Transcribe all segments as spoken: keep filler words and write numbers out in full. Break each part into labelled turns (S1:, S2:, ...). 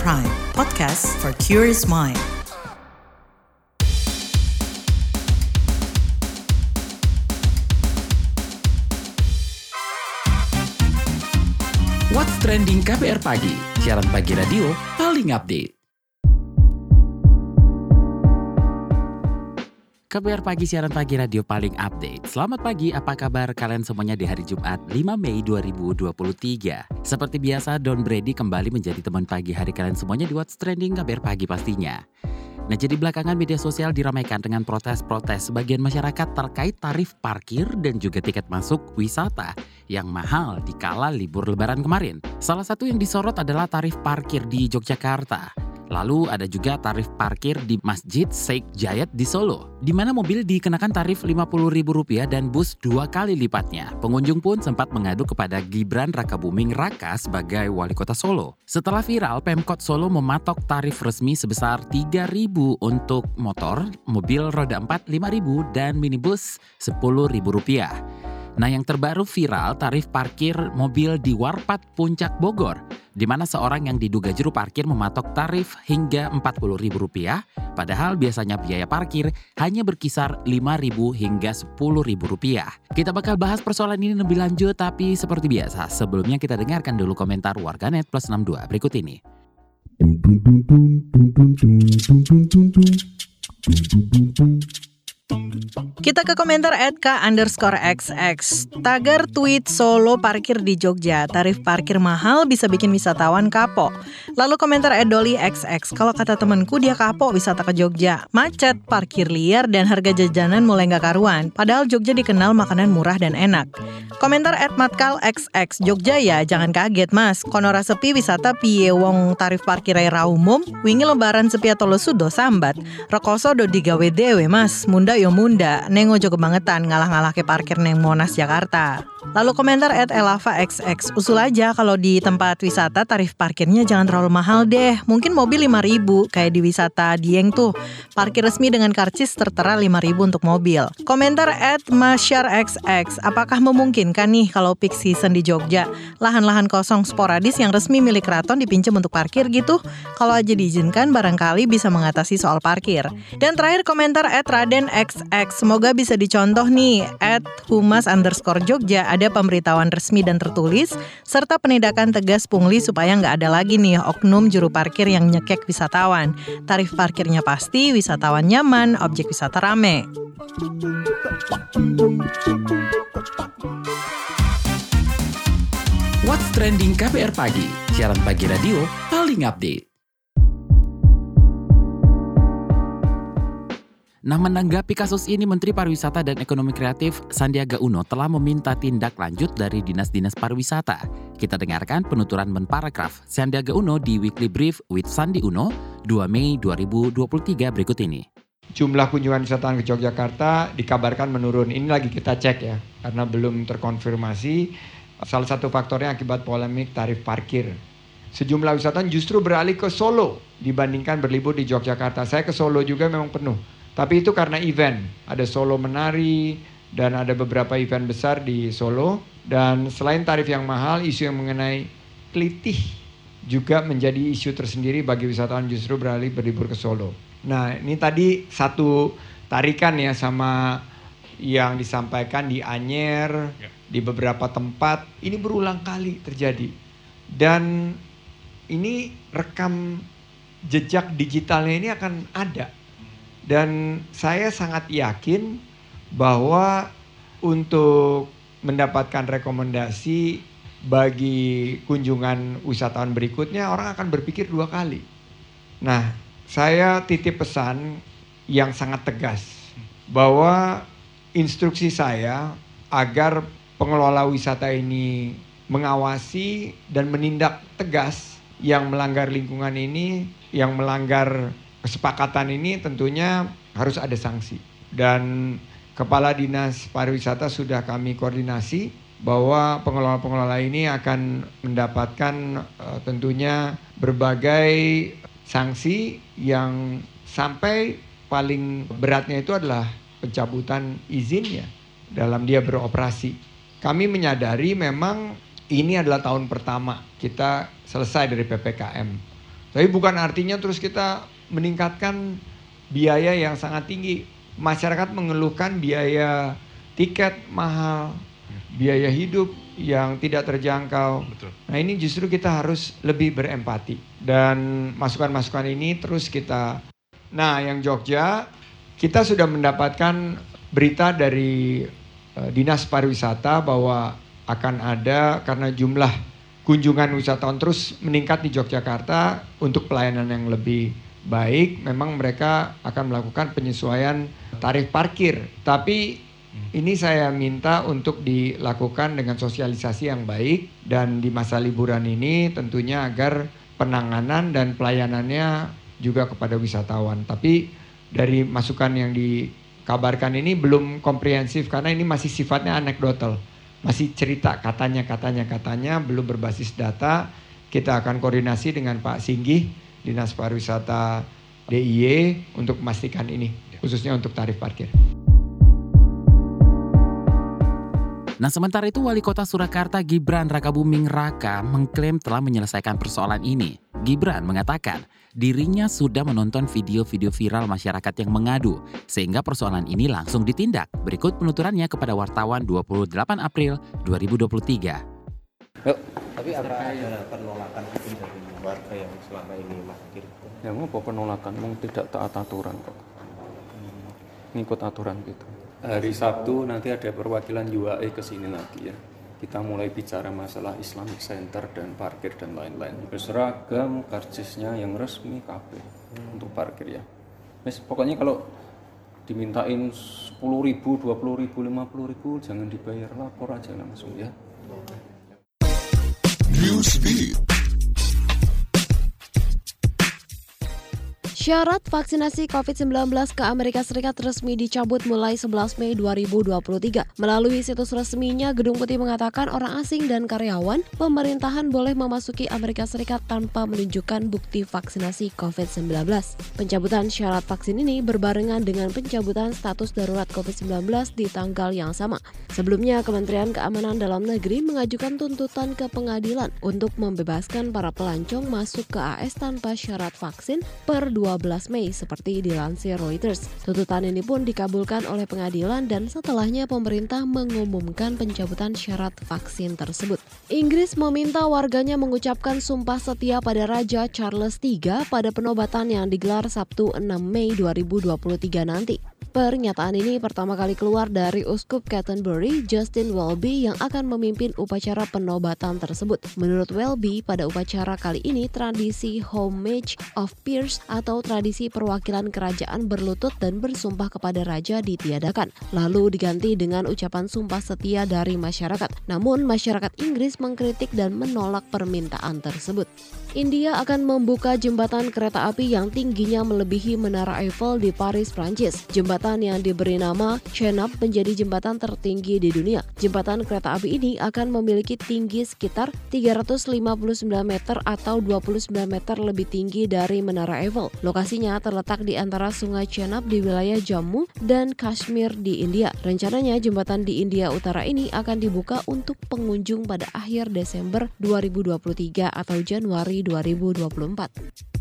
S1: Prime, podcast for curious mind.
S2: What's Trending K B R Pagi, siaran pagi radio paling update. K B R Pagi, siaran pagi radio paling update. Selamat pagi, apa kabar kalian semuanya di hari Jumat lima Mei dua ribu dua puluh tiga. Seperti biasa, Don Brady kembali menjadi teman pagi hari kalian semuanya di What's Trending K B R Pagi pastinya. Nah, jadi belakangan media sosial diramaikan dengan protes-protes sebagian masyarakat terkait tarif parkir dan juga tiket masuk wisata yang mahal di kala libur lebaran kemarin. Salah satu yang disorot adalah tarif parkir di Yogyakarta. Lalu ada juga tarif parkir di Masjid Sheikh Zayed di Solo, di mana mobil dikenakan tarif lima puluh ribu rupiah dan bus dua kali lipatnya. Pengunjung pun sempat mengadu kepada Gibran Rakabuming Raka sebagai wali kota Solo. Setelah viral, Pemkot Solo mematok tarif resmi sebesar tiga ribu untuk motor, mobil roda empat lima ribu dan minibus sepuluh ribu rupiah. Nah, yang terbaru viral tarif parkir mobil di Warpat Puncak Bogor, di mana seorang yang diduga juru parkir mematok tarif hingga empat puluh ribu rupiah, padahal biasanya biaya parkir hanya berkisar lima ribu hingga sepuluh ribu rupiah. Kita bakal bahas persoalan ini lebih lanjut, tapi seperti biasa, sebelumnya kita dengarkan dulu komentar warganet plus enam dua berikut ini.
S1: Kita ke komentar at k underscore xx. Tagar tweet Solo parkir di Jogja, tarif parkir mahal bisa bikin wisatawan kapok. Lalu komentar at Dolly xx. Kalau kata temanku dia kapok wisata ke Jogja, macet, parkir liar, dan harga jajanan mulai gak karuan. Padahal Jogja dikenal makanan murah dan enak. Komentar at Matkal xx. Jogja ya, jangan kaget mas. Konora sepi wisata piye wong tarif parkir ra umum. Wingi lebaran sepi atau lesu do sambat. Rekoso do digawe dewe mas. Munda yo munda. Neng ojo kebangetan ngalah-ngalah ke parkir neng Monas Jakarta. Lalu komentar at Elava xx. Usul aja kalau di tempat wisata tarif parkirnya jangan terlalu mahal deh. Mungkin mobil lima ribu kayak di wisata Dieng tuh. Parkir resmi dengan karcis tertera lima ribu untuk mobil. Komentar at Masyar xx. Apakah memungkinkan nih kalau peak season di Jogja lahan-lahan kosong sporadis yang resmi milik keraton dipinjam untuk parkir gitu? Kalau aja diizinkan barangkali bisa mengatasi soal parkir. Dan terakhir komentar at Raden xx. Semoga bisa dicontoh nih at Humas underscore Jogja. Ada pemberitahuan resmi dan tertulis, serta penindakan tegas pungli supaya nggak ada lagi nih oknum juru parkir yang nyekek wisatawan. Tarif parkirnya pasti, wisatawan nyaman, objek wisata rame.
S2: What's Trending K B R Pagi, siaran pagi radio paling update. Nah, menanggapi kasus ini, Menteri Pariwisata dan Ekonomi Kreatif Sandiaga Uno telah meminta tindak lanjut dari Dinas-Dinas Pariwisata. Kita dengarkan penuturan Menparekraf Sandiaga Uno di Weekly Brief with Sandi Uno dua Mei dua ribu dua puluh tiga berikut ini.
S3: Jumlah kunjungan wisatawan ke Yogyakarta dikabarkan menurun. Ini lagi kita cek ya, karena belum terkonfirmasi. Salah satu faktornya akibat polemik tarif parkir. Sejumlah wisatawan justru beralih ke Solo dibandingkan berlibur di Yogyakarta. Saya ke Solo juga memang penuh. Tapi itu karena event, ada Solo Menari dan ada beberapa event besar di Solo. Dan selain tarif yang mahal, isu yang mengenai kelitih juga menjadi isu tersendiri bagi wisatawan justru beralih berlibur ke Solo. Nah, ini tadi satu tarikan ya sama yang disampaikan di Anyer, ya, di beberapa tempat. Ini berulang kali terjadi. Dan ini rekam jejak digitalnya ini akan ada. Dan saya sangat yakin bahwa untuk mendapatkan rekomendasi bagi kunjungan wisatawan berikutnya, orang akan berpikir dua kali. Nah, saya titip pesan yang sangat tegas bahwa instruksi saya agar pengelola wisata ini mengawasi dan menindak tegas yang melanggar lingkungan ini, yang melanggar kesepakatan ini tentunya harus ada sanksi. Dan Kepala Dinas Pariwisata sudah kami koordinasi bahwa pengelola-pengelola ini akan mendapatkan uh, tentunya berbagai sanksi yang sampai paling beratnya itu adalah pencabutan izinnya dalam dia beroperasi. Kami menyadari memang ini adalah tahun pertama kita selesai dari P P K M. Tapi bukan artinya terus kita meningkatkan biaya yang sangat tinggi. Masyarakat mengeluhkan biaya tiket mahal, biaya hidup yang tidak terjangkau.
S4: Betul.
S3: Nah ini justru kita harus lebih berempati. Dan masukan-masukan ini terus kita... Nah yang Jogja, kita sudah mendapatkan berita dari uh, Dinas Pariwisata bahwa akan ada, karena jumlah kunjungan wisatawan terus meningkat di Yogyakarta untuk pelayanan yang lebih baik, memang mereka akan melakukan penyesuaian tarif parkir. Tapi ini saya minta untuk dilakukan dengan sosialisasi yang baik, dan di masa liburan ini tentunya agar penanganan dan pelayanannya juga kepada wisatawan. Tapi dari masukan yang dikabarkan ini belum komprehensif karena ini masih sifatnya anekdotal. Masih cerita katanya, katanya, katanya, belum berbasis data. Kita akan koordinasi dengan Pak Singgih, Dinas Pariwisata D I Y untuk memastikan ini, khususnya untuk tarif parkir.
S2: Nah sementara itu Wali Kota Surakarta Gibran Rakabuming Raka mengklaim telah menyelesaikan persoalan ini. Gibran mengatakan dirinya sudah menonton video-video viral masyarakat yang mengadu sehingga persoalan ini langsung ditindak. Berikut penuturannya kepada wartawan dua puluh delapan April dua ribu dua puluh tiga.
S5: Yuk. Tapi apa ada penolakan mungkin dari warga yang selama ini parkir?
S6: Ya mau penolakan, mau tidak taat aturan kok. Hmm. Ngikut aturan gitu. Hari Sabtu nanti ada perwakilan U A E ke sini lagi ya. Kita mulai bicara masalah Islamic Center dan parkir dan lain-lain. Berseragam, karcisnya yang resmi K P hmm. untuk parkir ya. Mas, pokoknya kalau dimintain sepuluh ribu, dua puluh ribu, lima puluh ribu jangan dibayar, lapor aja langsung ya. Newsbeat.
S7: Syarat vaksinasi covid sembilan belas ke Amerika Serikat resmi dicabut mulai sebelas Mei dua ribu dua puluh tiga. Melalui situs resminya, Gedung Putih mengatakan orang asing dan karyawan pemerintahan boleh memasuki Amerika Serikat tanpa menunjukkan bukti vaksinasi covid sembilan belas. Pencabutan syarat vaksin ini berbarengan dengan pencabutan status darurat covid sembilan belas di tanggal yang sama. Sebelumnya, Kementerian Keamanan Dalam Negeri mengajukan tuntutan ke pengadilan untuk membebaskan para pelancong masuk ke A S tanpa syarat vaksin per dua belas Mei seperti dilansir Reuters. Tuntutan ini pun dikabulkan oleh pengadilan dan setelahnya pemerintah mengumumkan pencabutan syarat vaksin tersebut. Inggris meminta warganya mengucapkan sumpah setia pada Raja Charles tiga pada penobatan yang digelar Sabtu enam Mei dua ribu dua puluh tiga nanti. Pernyataan ini pertama kali keluar dari Uskup Canterbury, Justin Welby, yang akan memimpin upacara penobatan tersebut. Menurut Welby, pada upacara kali ini tradisi Homage of Peers atau tradisi perwakilan kerajaan berlutut dan bersumpah kepada raja ditiadakan, lalu diganti dengan ucapan sumpah setia dari masyarakat. Namun, masyarakat Inggris mengkritik dan menolak permintaan tersebut. India akan membuka jembatan kereta api yang tingginya melebihi Menara Eiffel di Paris, Prancis. Jembatan yang diberi nama Chenab menjadi jembatan tertinggi di dunia. Jembatan kereta api ini akan memiliki tinggi sekitar tiga ratus lima puluh sembilan meter atau dua puluh sembilan meter lebih tinggi dari Menara Eiffel. Lokasinya terletak di antara Sungai Chenab di wilayah Jammu dan Kashmir di India. Rencananya jembatan di India Utara ini akan dibuka untuk pengunjung pada akhir Desember dua ribu dua puluh tiga atau Januari dua ribu dua puluh empat.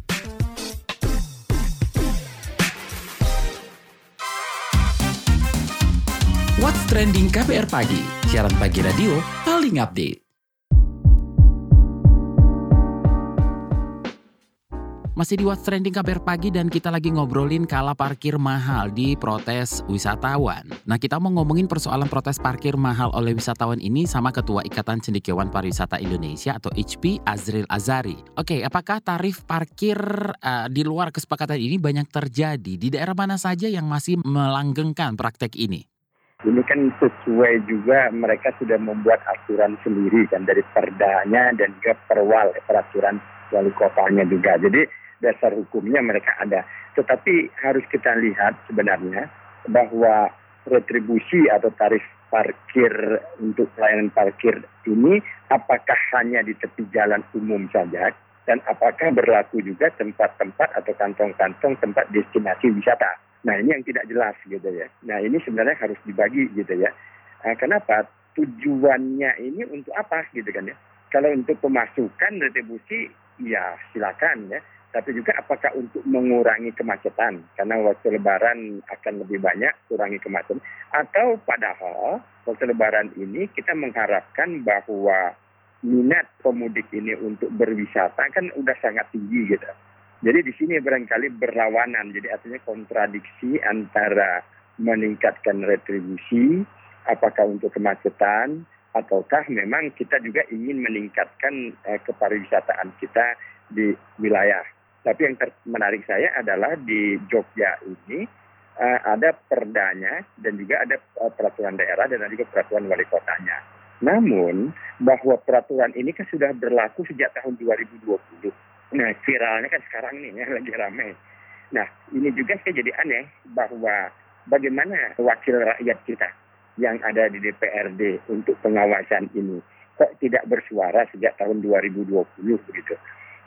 S2: What's Trending K P R Pagi, siaran pagi radio paling update. Masih di What's Trending K P R Pagi dan kita lagi ngobrolin kala parkir mahal di protes wisatawan. Nah, kita mau ngomongin persoalan protes parkir mahal oleh wisatawan ini sama Ketua Ikatan Cendekiawan Pariwisata Indonesia atau I C P I, Azril Azari. Oke, apakah tarif parkir uh, di luar kesepakatan ini banyak terjadi? Di daerah mana saja yang masih melanggengkan praktek ini?
S8: Ini kan sesuai juga mereka sudah membuat aturan sendiri kan dari perdanya dan juga perwal peraturan wali kotanya juga. Jadi dasar hukumnya mereka ada. Tetapi harus kita lihat sebenarnya bahwa retribusi atau tarif parkir untuk pelayanan parkir ini apakah hanya di tepi jalan umum saja dan apakah berlaku juga tempat-tempat atau kantong-kantong tempat destinasi wisata. Nah ini yang tidak jelas gitu ya. Nah ini sebenarnya harus dibagi gitu ya. Nah, kenapa? Tujuannya ini untuk apa gitu kan ya. Kalau untuk pemasukan retribusi ya silakan ya. Tapi juga apakah untuk mengurangi kemacetan, karena waktu lebaran akan lebih banyak, kurangi kemacetan. Atau padahal waktu lebaran ini kita mengharapkan bahwa minat pemudik ini untuk berwisata kan udah sangat tinggi gitu. Jadi di sini barangkali berlawanan, jadi artinya kontradiksi antara meningkatkan retribusi, apakah untuk kemacetan, ataukah memang kita juga ingin meningkatkan eh, kepariwisataan kita di wilayah. Tapi yang ter- menarik saya adalah di Jogja ini uh, ada perdanya dan juga ada uh, peraturan daerah dan ada juga peraturan wali kotanya. Namun bahwa peraturan ini kan sudah berlaku sejak tahun dua ribu dua puluh. Nah viralnya kan sekarang nih ya, lagi ramai. Nah ini juga saya jadi aneh bahwa bagaimana wakil rakyat kita yang ada di D P R D untuk pengawasan ini kok tidak bersuara sejak tahun dua ribu dua puluh begitu.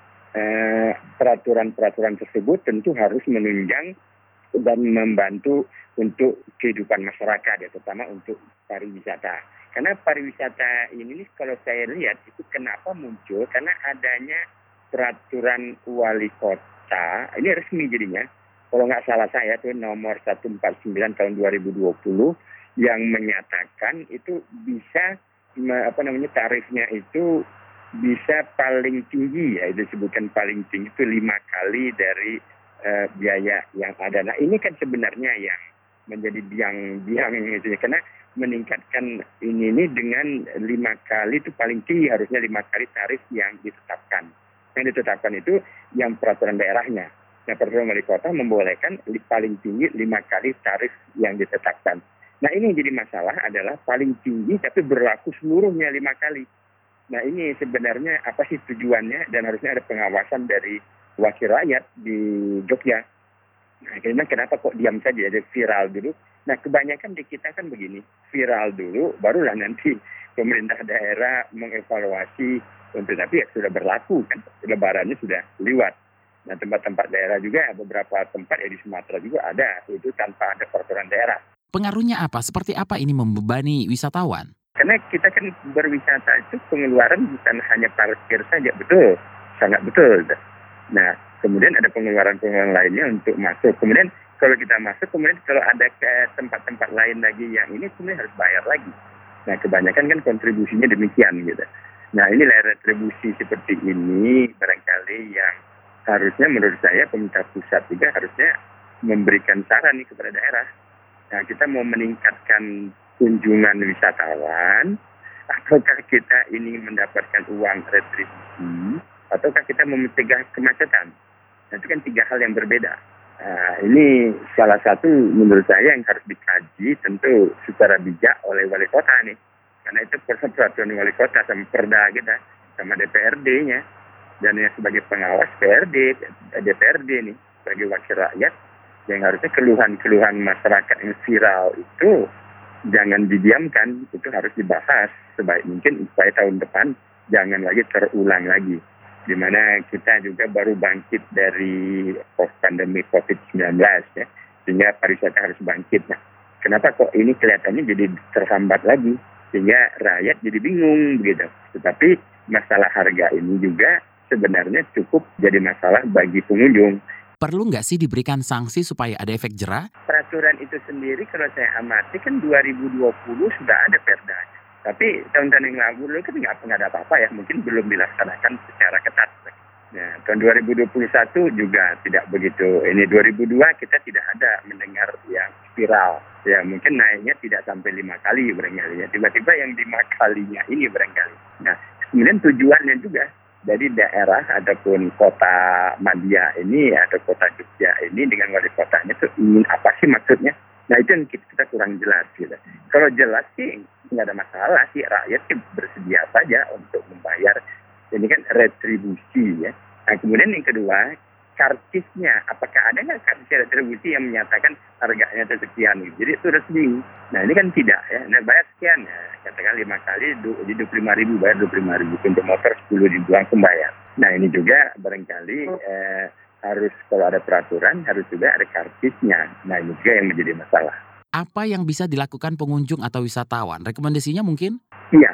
S8: Eh, peraturan-peraturan tersebut tentu harus menunjang dan membantu untuk kehidupan masyarakat ya, terutama untuk pariwisata. Karena pariwisata ini kalau saya lihat itu kenapa muncul karena adanya peraturan wali kota, ini resmi jadinya, kalau nggak salah saya itu nomor seratus empat puluh sembilan tahun dua ribu dua puluh yang menyatakan itu bisa apa namanya tarifnya itu bisa paling tinggi, ya itu disebutkan paling tinggi itu lima kali dari uh, biaya yang ada. Nah ini kan sebenarnya yang menjadi biang-biang itu ya, karena meningkatkan ini ini dengan lima kali itu paling tinggi, harusnya lima kali tarif yang ditetapkan. Yang ditetapkan itu yang peraturan daerahnya. Nah peraturan wali kota membolehkan paling tinggi lima kali tarif yang ditetapkan. Nah ini yang jadi masalah adalah paling tinggi tapi berlaku seluruhnya lima kali. Nah ini sebenarnya apa sih tujuannya dan harusnya ada pengawasan dari wakil rakyat di Jogja. Nah karena kenapa kok diam saja, ada viral dulu. Nah kebanyakan di kita kan begini, viral dulu barulah nanti pemerintah daerah mengevaluasi untuk, tapi ya sudah berlaku kan, lebarannya sudah lewat. Nah tempat-tempat daerah juga, beberapa tempat ya di Sumatera juga ada, itu tanpa ada peraturan daerah.
S2: Pengaruhnya apa? Seperti apa ini membebani wisatawan?
S8: Karena kita kan berwisata itu pengeluaran bukan hanya parkir saja, betul, sangat betul. Nah, kemudian ada pengeluaran-pengeluaran lainnya untuk masuk. Kemudian kalau kita masuk, kemudian kalau ada ke tempat-tempat lain lagi yang ini, kemudian harus bayar lagi. Nah, kebanyakan kan kontribusinya demikian gitu. Nah, inilah retribusi seperti ini barangkali yang harusnya menurut saya pemerintah pusat juga harusnya memberikan saran nih kepada daerah. Nah, kita mau meningkatkan kunjungan wisatawan, ataukah kita ingin mendapatkan uang retribusi, ataukah kita mau mencegah kemacetan. Nah, itu kan tiga hal yang berbeda. Nah, ini salah satu menurut saya yang harus dikaji tentu secara bijak oleh wali kota nih. Karena itu peraturan wali kota sama perda kita, sama D P R D-nya. Dan yang sebagai pengawas P R D, D P R D nih, sebagai wakil rakyat, yang harusnya keluhan-keluhan masyarakat yang viral itu jangan didiamkan, itu harus dibahas sebaik mungkin supaya tahun depan jangan lagi terulang lagi. Di mana kita juga baru bangkit dari pandemi covid sembilan belas ya, sehingga pariwisata harus bangkit. Nah, kenapa kok ini kelihatannya jadi terhambat lagi, sehingga rakyat jadi bingung begitu. Tetapi masalah harga ini juga sebenarnya cukup jadi masalah bagi pengunjung.
S2: Perlu nggak sih diberikan sanksi supaya ada efek jera?
S8: Peraturan itu sendiri kalau saya amati kan dua ribu dua puluh sudah ada perdanya. Tapi tahun-tahun yang lalu dulu kan nggak pernah ada apa-apa ya, mungkin belum dilaksanakan secara ketat. Nah, tahun dua ribu dua puluh satu juga tidak begitu. Ini dua ribu dua kita tidak ada mendengar yang viral. Ya mungkin naiknya tidak sampai lima kali barangkali ya. Tiba-tiba yang lima kalinya ini barangkali. Nah, kemudian tujuannya juga. Jadi daerah ataupun kota Madia ini atau kota Jogja ini dengan wali kotanya itu ingin apa sih maksudnya? Nah itu yang kita kurang jelas gitu. Kalau jelas sih nggak ada masalah sih, rakyat sih bersedia saja untuk membayar. Ini kan retribusi ya. Nah kemudian yang kedua, karcisnya, apakah ada nggak karcis retribusi yang menyatakan harganya itu sekian gitu. Jadi itu resmi. Nah ini kan tidak ya. Nah bayar sekian ya. Katakan lima kali di dua puluh lima ribu, bayar dua puluh lima ribu. Untuk motor sepuluh ribu langsung bayar. Nah ini juga barangkali eh, harus kalau ada peraturan harus juga ada karcisnya. Nah ini juga yang menjadi masalah.
S2: Apa yang bisa dilakukan pengunjung atau wisatawan? Rekomendasinya mungkin?
S8: Iya,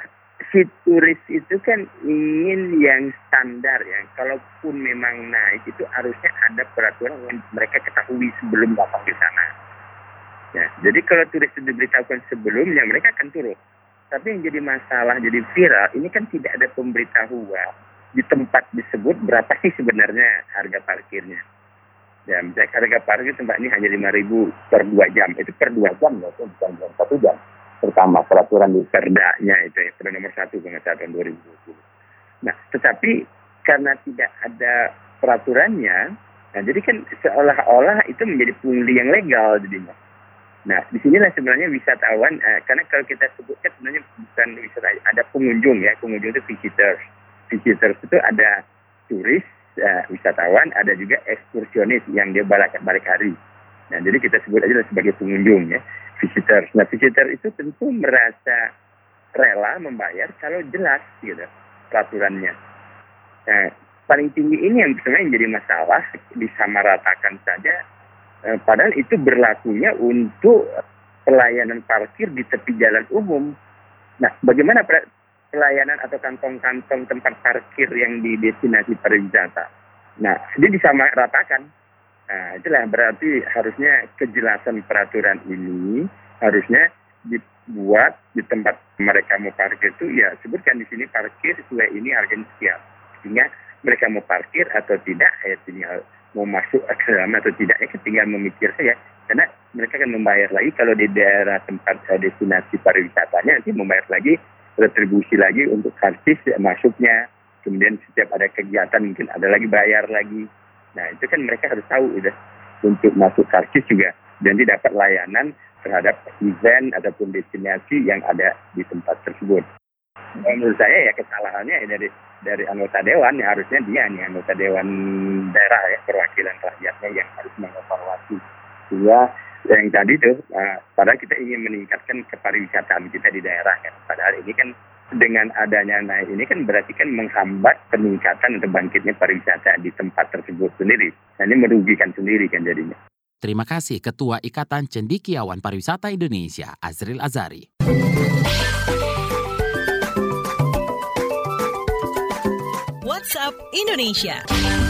S8: si turis itu kan ingin yang standar ya. Kalaupun memang naik itu harusnya ada peraturan yang mereka ketahui sebelum datang ke sana. Ya, jadi kalau turis itu diberitahukan sebelumnya mereka akan turun. Tapi yang jadi masalah, jadi viral, ini kan tidak ada pemberitahuan di tempat disebut berapa sih sebenarnya harga parkirnya. Ya, misalnya harga parkir tempat ini hanya lima ribu per dua jam. Itu per dua jam ya, itu bukan jam satu jam. Pertama, peraturan di Perdanya itu ya, Perda nomor satu tahun dua ribu dua puluh. Nah, tetapi karena tidak ada peraturannya, nah jadi kan seolah-olah itu menjadi pungli yang legal jadinya. Nah, disinilah sebenarnya wisatawan, eh, karena kalau kita sebutkan sebenarnya bukan wisatawan, ada pengunjung ya, pengunjung itu visitors. Visitors itu ada turis, eh, wisatawan, ada juga ekskursionis yang dia balik-balik hari. Nah, jadi kita sebut aja sebagai pengunjung ya, visitors. Nah, visitor itu tentu merasa rela membayar kalau jelas gitu peraturannya. Nah, paling tinggi ini yang sebenarnya jadi masalah, disamaratakan saja. Eh, padahal itu berlakunya untuk pelayanan parkir di tepi jalan umum. Nah, bagaimana pelayanan atau kantong-kantong tempat parkir yang di destinasi pariwisata? Nah, dia disamaratakan. Nah, itulah berarti harusnya kejelasan peraturan ini harusnya dibuat di tempat mereka mau parkir itu ya sebutkan di sini parkir sesuai ini harganya sekian. Sehingga mereka mau parkir atau tidak, ya tinggal mau masuk ke dalam atau tidak, ya tinggal memikir saja. Karena mereka akan membayar lagi kalau di daerah tempat destinasi pariwisatanya nanti membayar lagi retribusi lagi untuk karcis masuknya. Kemudian setiap ada kegiatan mungkin ada lagi bayar lagi. Nah itu kan mereka harus tahu udah untuk masuk karcis juga dan tidak dapat layanan terhadap event ataupun destinasi yang ada di tempat tersebut. Dan menurut saya ya kesalahannya dari dari anggota dewan ya harusnya dia nih anggota dewan daerah ya perwakilan rakyatnya yang harus mengevaluasi. Sehingga yang tadi tuh uh, padahal kita ingin meningkatkan kepariwisataan kita di daerah kan. Padahal ini kan dengan adanya naik ini kan berarti kan menghambat peningkatan atau bangkitnya pariwisata di tempat tersebut sendiri. Nah, ini merugikan sendiri kan jadinya.
S2: Terima kasih Ketua Ikatan Cendekiawan Pariwisata Indonesia, Azril Azari.
S1: WhatsApp Indonesia.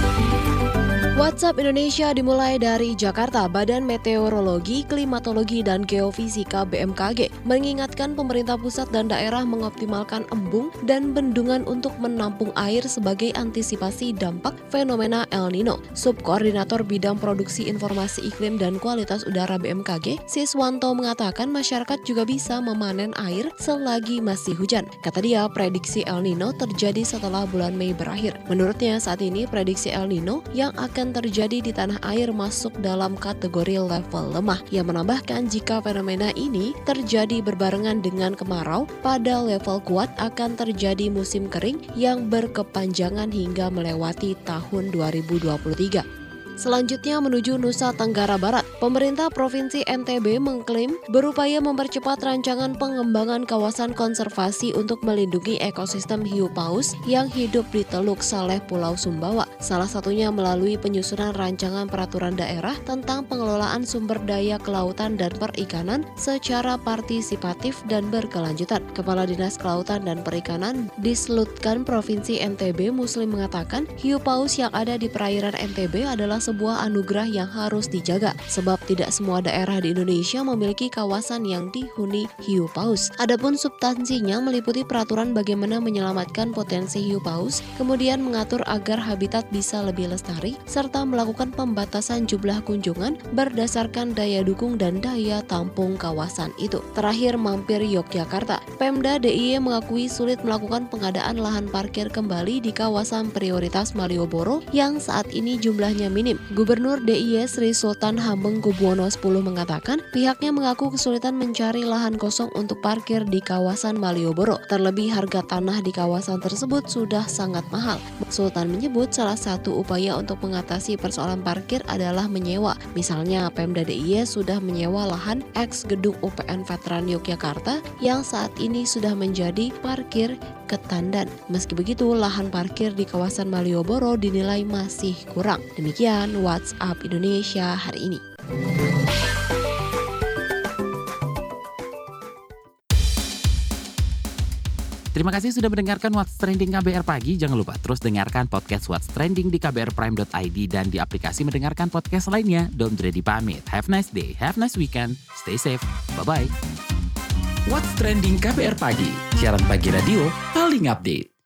S7: WhatsApp Indonesia dimulai dari Jakarta. Badan Meteorologi, Klimatologi, dan Geofisika B M K G mengingatkan pemerintah pusat dan daerah mengoptimalkan embung dan bendungan untuk menampung air sebagai antisipasi dampak fenomena El Nino. Subkoordinator Bidang Produksi Informasi Iklim dan Kualitas Udara B M K G, Siswanto mengatakan masyarakat juga bisa memanen air selagi masih hujan. Kata dia, prediksi El Nino terjadi setelah bulan Mei berakhir. Menurutnya saat ini prediksi El Nino yang akan terjadi di tanah air masuk dalam kategori level lemah. Ia menambahkan jika fenomena ini terjadi berbarengan dengan kemarau, pada level kuat akan terjadi musim kering yang berkepanjangan hingga melewati tahun dua ribu dua puluh tiga. Selanjutnya menuju Nusa Tenggara Barat. Pemerintah Provinsi N T B mengklaim berupaya mempercepat rancangan pengembangan kawasan konservasi untuk melindungi ekosistem hiu paus yang hidup di Teluk Saleh, Pulau Sumbawa. Salah satunya melalui penyusunan rancangan peraturan daerah tentang pengelolaan sumber daya kelautan dan perikanan secara partisipatif dan berkelanjutan. Kepala Dinas Kelautan dan Perikanan Dislutkan Provinsi N T B Muslim mengatakan hiu paus yang ada di perairan N T B adalah sebuah anugerah yang harus dijaga, sebab tidak semua daerah di Indonesia memiliki kawasan yang dihuni hiu paus. Adapun substansinya meliputi peraturan bagaimana menyelamatkan potensi hiu paus, kemudian mengatur agar habitat bisa lebih lestari, serta melakukan pembatasan jumlah kunjungan berdasarkan daya dukung dan daya tampung kawasan itu. Terakhir mampir Yogyakarta. Pemda D I Y mengakui sulit melakukan pengadaan lahan parkir kembali di kawasan prioritas Malioboro yang saat ini jumlahnya minim. Gubernur D I Y Sri Sultan Hamengkubuwono X mengatakan pihaknya mengaku kesulitan mencari lahan kosong untuk parkir di kawasan Malioboro. Terlebih harga tanah di kawasan tersebut sudah sangat mahal. Sultan menyebut salah satu upaya untuk mengatasi persoalan parkir adalah menyewa. Misalnya Pemda D I Y sudah menyewa lahan eks gedung U P N Veteran Yogyakarta yang saat ini sudah menjadi parkir ketandan. Meski begitu, lahan parkir di kawasan Malioboro dinilai masih kurang. Demikian WhatsApp Indonesia hari ini.
S2: Terima kasih sudah mendengarkan What's Trending K B R Pagi. Jangan lupa terus dengarkan podcast What's Trending di k b r prime dot i d dan di aplikasi mendengarkan podcast lainnya. Don Brady pamit. Have a nice day, have a nice weekend, stay safe, bye-bye. What's Trending K B R Pagi, siaran pagi radio paling update.